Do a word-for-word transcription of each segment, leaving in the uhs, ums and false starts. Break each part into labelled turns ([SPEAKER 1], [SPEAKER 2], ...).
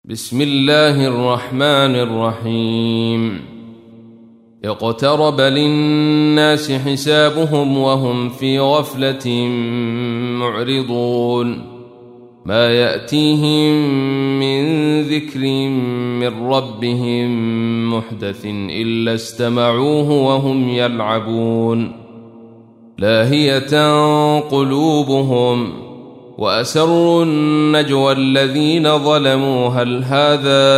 [SPEAKER 1] بسم الله الرحمن الرحيم. اقترب للناس حسابهم وهم في غفلة معرضون ما يأتيهم من ذكر من ربهم محدث إلا استمعوه وهم يلعبون لاهية قلوبهم وأسروا النجوى الذين ظلموا هل هذا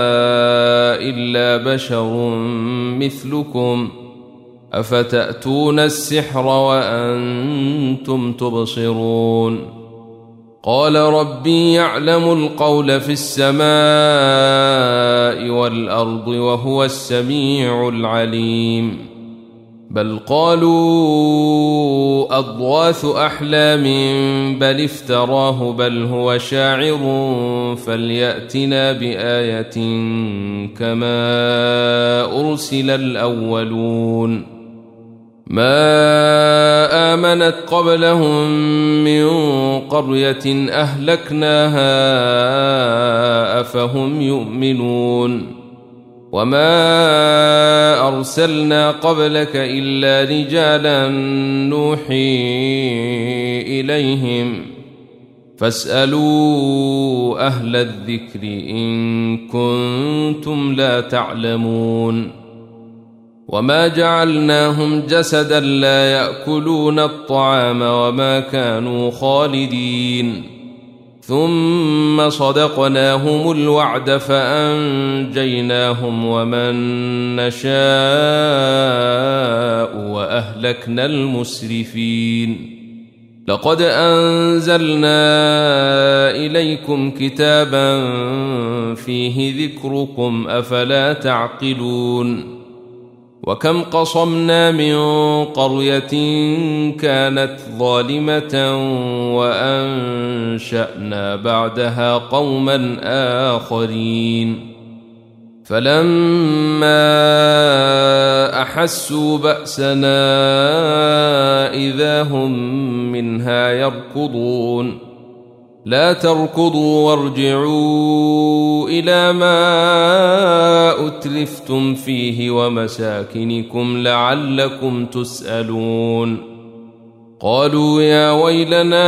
[SPEAKER 1] إلا بشر مثلكم أفتأتون السحر وأنتم تبصرون قال ربي يعلم القول في السماء والأرض وهو السميع العليم بل قالوا أضغاث أحلام بل افتراه بل هو شاعر فليأتنا بآية كما أرسل الأولون ما آمنت قبلهم من قرية أهلكناها أفهم يؤمنون وما أرسلنا قبلك إلا رجالا نوحي إليهم فاسألوا أهل الذكر إن كنتم لا تعلمون وما جعلناهم جسدا لا يأكلون الطعام وما كانوا خالدين ثم صدقناهم الوعد فأنجيناهم ومن نشاء وأهلكنا المسرفين لقد أنزلنا إليكم كتابا فيه ذكركم أفلا تعقلون وكم قصمنا من قرية كانت ظالمة وأنشأنا بعدها قوما آخرين فلما أحسوا بأسنا إذا هم منها يركضون لا تركضوا وارجعوا إلى ما أتلفتم فيه ومساكنكم لعلكم تسألون قالوا يا ويلنا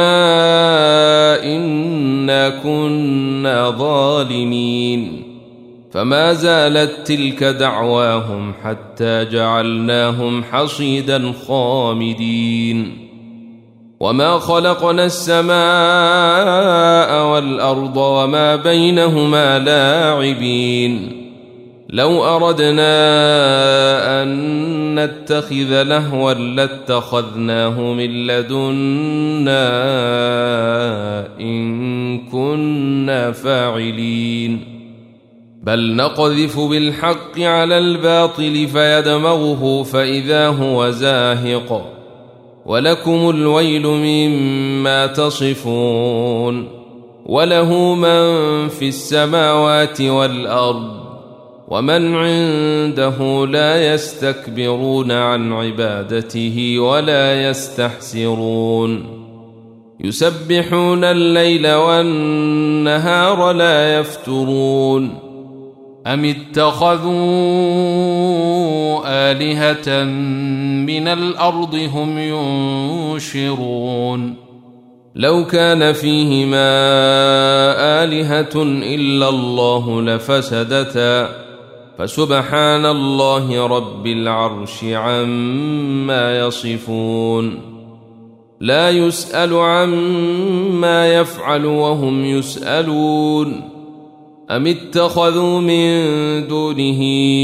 [SPEAKER 1] إنا كنا ظالمين فما زالت تلك دعواهم حتى جعلناهم حصيدا خامدين وما خلقنا السماء والأرض وما بينهما لاعبين لو أردنا أن نتخذ لهوا لاتخذناه من لدنا إن كنا فاعلين بل نقذف بالحق على الباطل فيدمغه فإذا هو زاهق ولكم الويل مما تصفون وله من في السماوات والأرض ومن عنده لا يستكبرون عن عبادته ولا يستحسرون يسبحون الليل والنهار لا يفترون أم اتخذوا آلهة من الأرض هم ينشرون لو كان فيهما آلهة إلا الله لفسدتا فسبحان الله رب العرش عما يصفون لا يسأل عما يفعل وهم يسألون أم اتخذوا من دونه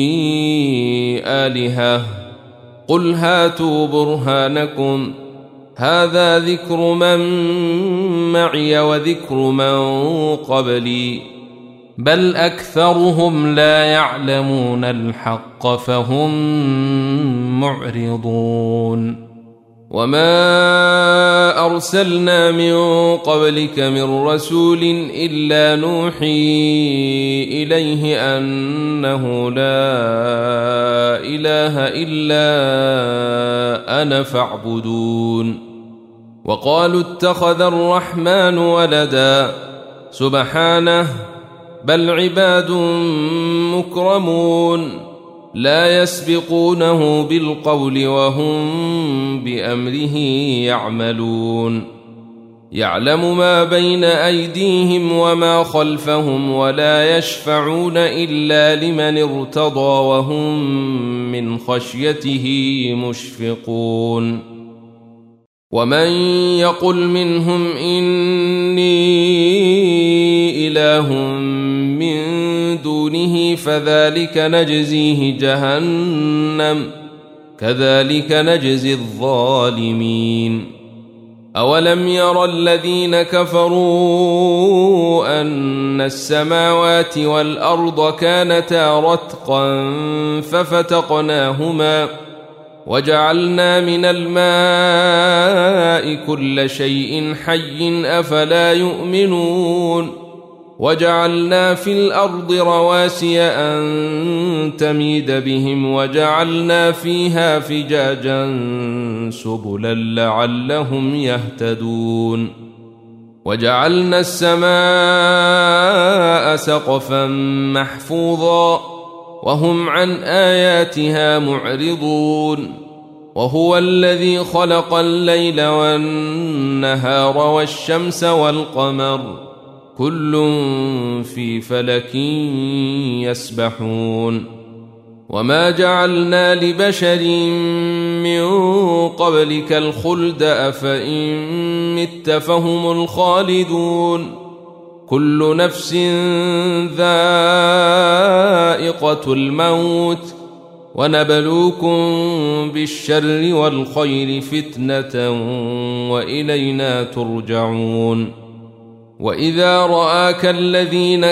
[SPEAKER 1] آلهة قل هاتوا برهانكم هذا ذكر من معي وذكر من قبلي بل أكثرهم لا يعلمون الحق فهم معرضون وما أرسلنا من قبلك من رسول إلا نوحي إليه أنه لا إله إلا أنا فاعبدون وقالوا اتخذ الرحمن ولدا سبحانه بل عباد مكرمون لا يسبقونه بالقول وهم بأمره يعملون يعلم ما بين أيديهم وما خلفهم ولا يشفعون إلا لمن ارتضى وهم من خشيته مشفقون ومن يقل منهم إني إله من دونه فذلك نجزيه جهنم كذلك نجزي الظالمين أولم ير الذين كفروا أن السماوات والأرض كانتا رتقا ففتقناهما وجعلنا من الماء كل شيء حي أفلا يؤمنون وجعلنا في الأرض رواسي أن تميد بهم وجعلنا فيها فجاجا سبلا لعلهم يهتدون وجعلنا السماء سقفا محفوظا وهم عن آياتها معرضون وهو الذي خلق الليل والنهار والشمس والقمر كل في فلك يسبحون وما جعلنا لبشر من قبلك الخلد أفإن مت فهم الخالدون كل نفس ذائقة الموت ونبلوكم بالشر والخير فتنة وإلينا ترجعون وإذا رآك الذين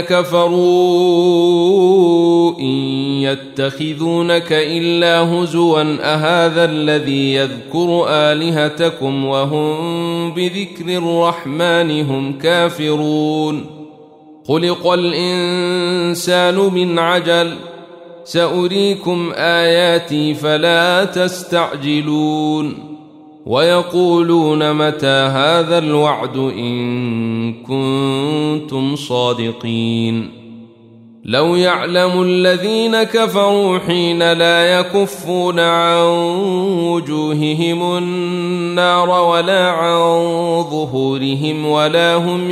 [SPEAKER 1] كفروا إن يتخذونك إلا هزوا أهذا الذي يذكر آلهتكم وهم بذكر الرحمن هم كافرون خلق الإنسان من عجل سأريكم آياتي فلا تستعجلون ويقولون متى هذا الوعد إن كنتم صادقين لو يعلم الذين كفروا حين لا يكفون عن وجوههم النار ولا عن ظهورهم ولا هم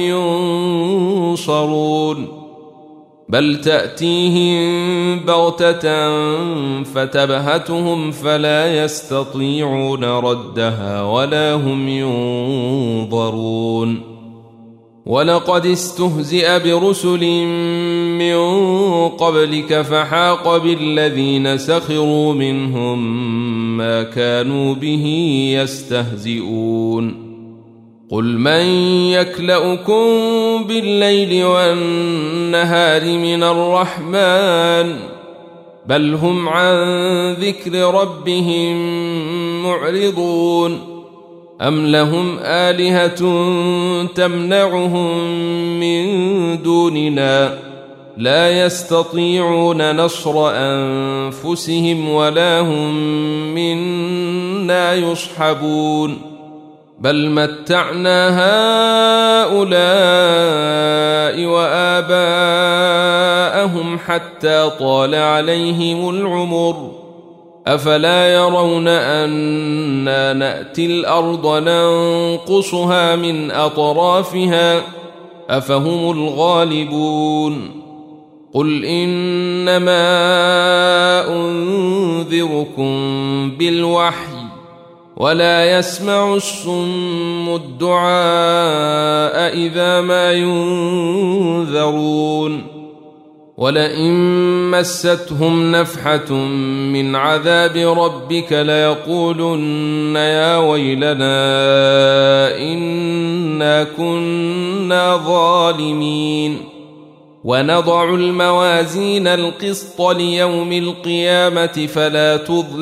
[SPEAKER 1] ينصرون بل تأتيهم بغتة فتبهتهم فلا يستطيعون ردها ولا هم ينظرون ولقد استهزئ برسل من قبلك فحاق بالذين سخروا منهم ما كانوا به يستهزئون قل من يكلؤكم بالليل والنهار من الرحمن بل هم عن ذكر ربهم معرضون أم لهم آلهة تمنعهم من دوننا لا يستطيعون نصر أنفسهم ولا هم منا يصحبون بل متعنا هؤلاء وآباءهم حتى طال عليهم العمر أفلا يرون أنا نأتي الأرض ننقصها من أطرافها أفهم الغالبون قل إنما أنذركم بالوحي ولا يسمع الصم الدعاء إذا ما ينذرون ولئن مستهم نفحة من عذاب ربك ليقولن يا ويلنا إنا كنا ظالمين ونضع الموازين القسط ليوم القيامة فلا تظلم